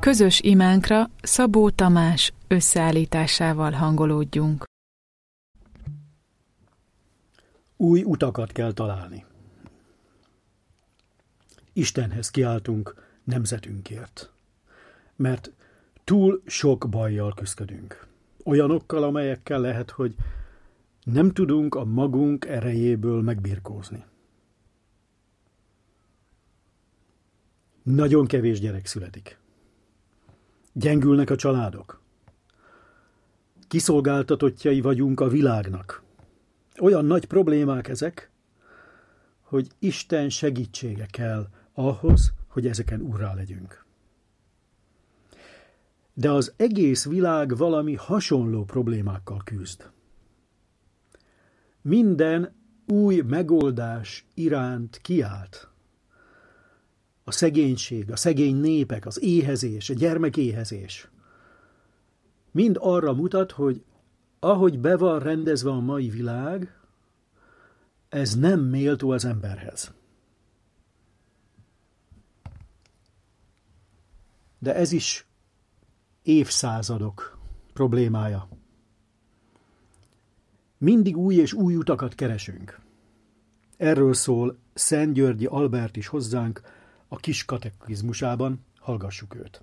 közös imánkra Szabó Tamás összeállításával hangolódjunk. Új utakat kell találni. Istenhez kiáltunk nemzetünkért, mert túl sok bajjal küszködünk. Olyanokkal, amelyekkel lehet, hogy nem tudunk a magunk erejéből megbirkózni. Nagyon kevés gyerek születik. Gyengülnek a családok. Kiszolgáltatottjai vagyunk a világnak. Olyan nagy problémák ezek, hogy Isten segítsége kell ahhoz, hogy ezeken urrá legyünk. De az egész világ valami hasonló problémákkal küzd. Minden új megoldás iránt kiált. A szegénység, a szegény népek, az éhezés, a gyermekéhezés. Mind arra mutat, hogy ahogy be van rendezve a mai világ, ez nem méltó az emberhez. De ez is évszázadok problémája. Mindig új és új utakat keresünk. Erről szól Szentgyörgyi Albert is hozzánk a kis katekizmusában, hallgassuk őt.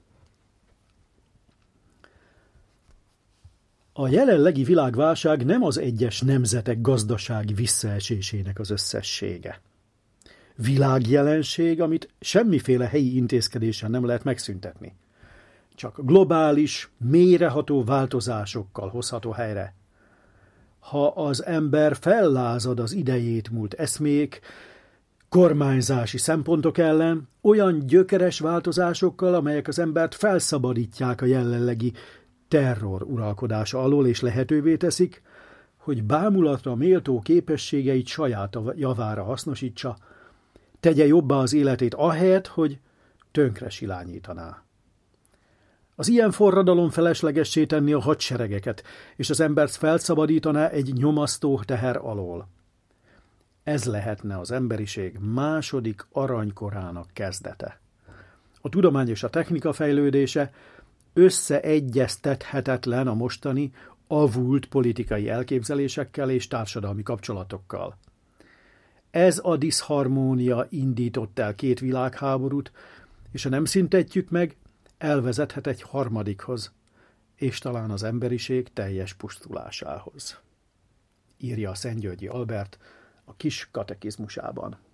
A jelenlegi világválság nem az egyes nemzetek gazdasági visszaesésének az összessége. Világjelenség, amit semmiféle helyi intézkedéssel nem lehet megszüntetni. Csak globális, mélyreható változásokkal hozható helyre. Ha az ember fellázad az idejét múlt eszmék, kormányzási szempontok ellen, olyan gyökeres változásokkal, amelyek az embert felszabadítják a jelenlegi terror uralkodása alól, és lehetővé teszik, hogy bámulatra méltó képességeit saját javára hasznosítsa, tegye jobbá az életét ahelyett, hogy tönkre silányítaná. Az ilyen forradalom feleslegessé tenni a hadseregeket, és az embert felszabadítaná egy nyomasztó teher alól. Ez lehetne az emberiség második aranykorának kezdete. A tudomány és a technika fejlődése összeegyeztethetetlen a mostani avult politikai elképzelésekkel és társadalmi kapcsolatokkal. Ez a diszharmónia indított el két világháborút, és ha nem szüntetjük meg, elvezethet egy harmadikhoz, és talán az emberiség teljes pusztulásához. Írja a Szentgyörgyi Albert a kis katekizmusában.